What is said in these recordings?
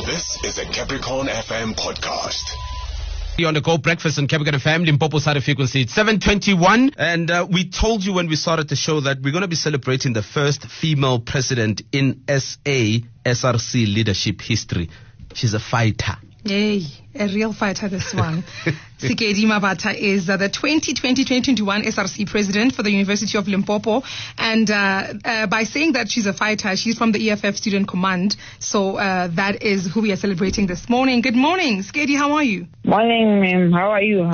This is a Capricorn FM podcast. You're on the Go Breakfast on Capricorn FM, Limpopo Side Frequency. It's 7:21, and we told you when we started the show that we're going to be celebrating the first female president in SA SRC leadership history. She's a fighter. Yay, a real fighter, this one. Sikedi Mabata is the 2020-2021 SRC president for the University of Limpopo. And by saying that she's a fighter, she's from the EFF Student Command. So that is who we are celebrating this morning. Good morning, Sikedi, how are you? Morning, ma'am. How are you?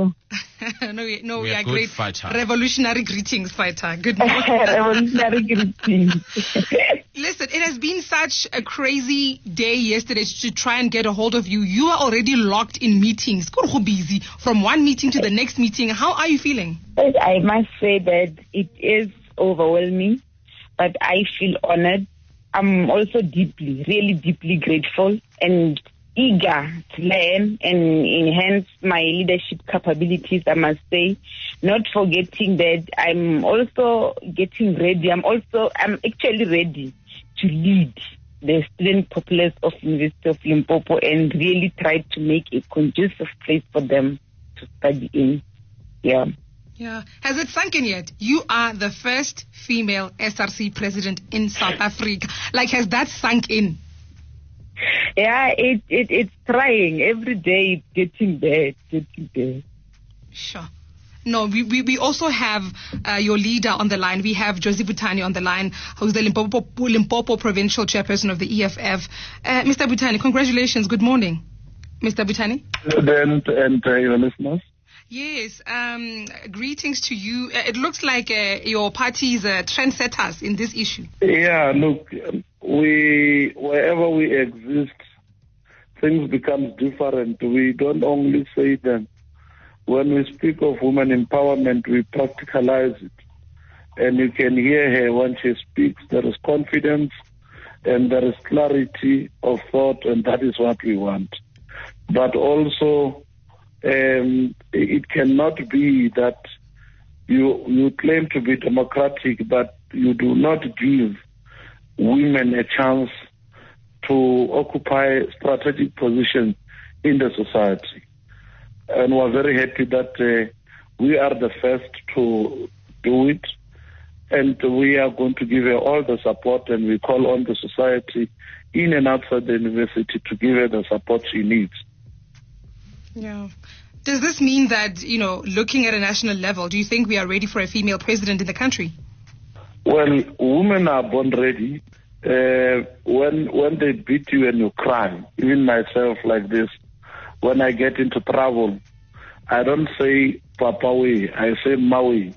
No, we are good, great. fighter. Revolutionary greetings, fighter. Good morning. Revolutionary greetings. Listen, it has been such a crazy day yesterday to try and get a hold of you. You are already locked in meetings. Busy from one meeting to the next meeting. How are you feeling? I must say that it is overwhelming, but I feel honored. I'm also really deeply grateful and eager to learn and enhance my leadership capabilities, I must say. Not forgetting that I'm also getting ready. I'm actually ready to lead the student populace of University of Limpopo and really try to make a conducive place for them to study in. Yeah. Has it sunk in yet? You are the first female SRC president in South Africa. Like, has that sunk in? Yeah, it's trying. Every day it's getting there. Sure. No, we also have your leader on the line. We have Josie Butani on the line, who's the Limpopo Provincial Chairperson of the EFF. Mr. Butani, congratulations. Good morning. Mr. Butani? President and your listeners. Yes, greetings to you. It looks like your party is trendsetters in this issue. Yeah, look, wherever we exist, things become different. We don't only say them. When we speak of women empowerment, we practicalize it. And you can hear her when she speaks. There is confidence and there is clarity of thought, and that is what we want. But also, it cannot be that you claim to be democratic, but you do not give women a chance to occupy strategic positions in the society. And we're very happy that we are the first to do it, and we are going to give her all the support, and we call on the society in and outside the university to give her the support she needs. Yeah. Does this mean that, looking at a national level, do you think we are ready for a female president in the country? Well, women are born ready. When they beat you and you cry, even myself like this, when I get into trouble, I don't say Papa way, I say Maui.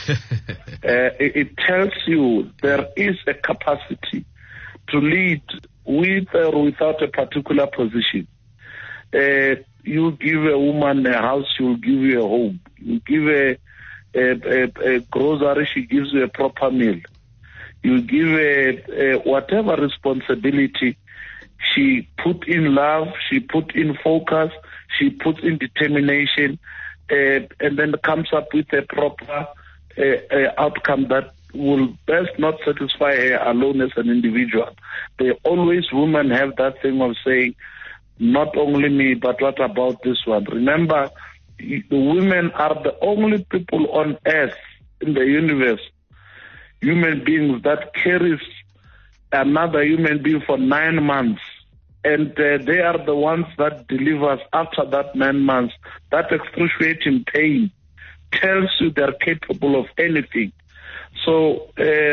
It tells you there is a capacity to lead with or without a particular position. You give a woman a house, she will give you a home. You give a grocery, she gives you a proper meal. You give whatever responsibility, she put in love, she put in focus, she puts in determination, and then comes up with a proper outcome that will best not satisfy her alone as an individual. Women have that thing of saying, not only me, but what about this one? Remember, the women are the only people on earth, in the universe, human beings that carries another human being for 9 months. And they are the ones that delivers after that 9 months. That excruciating pain tells you they're capable of anything. So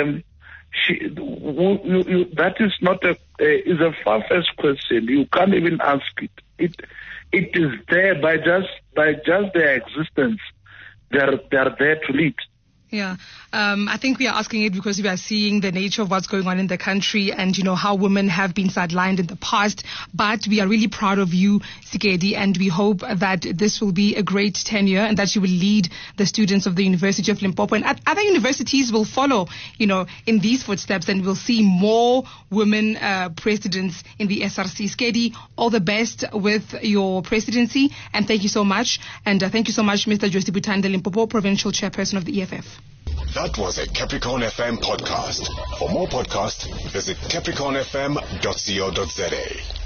that is not is a far-fetched question. You can't even ask it. It is there by just their existence. They're there to lead. Yeah. I think we are asking it because we are seeing the nature of what's going on in the country and, how women have been sidelined in the past. But we are really proud of you, Sikedi, and we hope that this will be a great tenure and that you will lead the students of the University of Limpopo. And other universities will follow, in these footsteps, and we'll see more women presidents in the SRC. Sikedi, all the best with your presidency, and thank you so much. And thank you so much, Mr. Josie Butani, the Limpopo Provincial Chairperson of the EFF. That was a Capricorn FM podcast. For more podcasts, visit capricornfm.co.za.